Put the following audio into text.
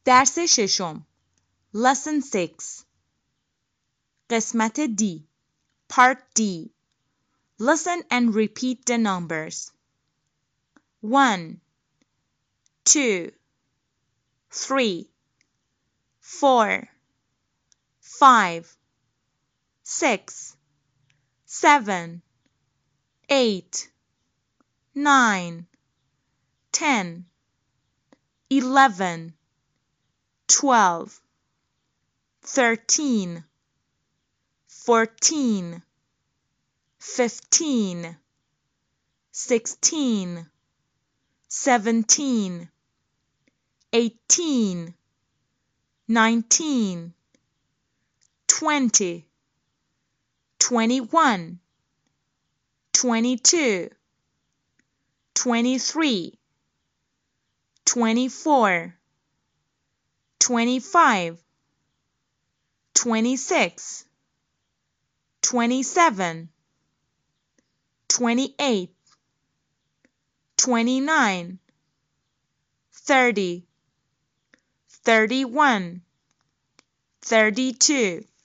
درس ششم Lesson 6 قسمت D Part D Listen and repeat the numbers 1 2 3 4 5 6 7 8 9 10 11 12 13 14 15 16 17 18 19 20 21 22 23 24 25 26 27 28 29 30 31 32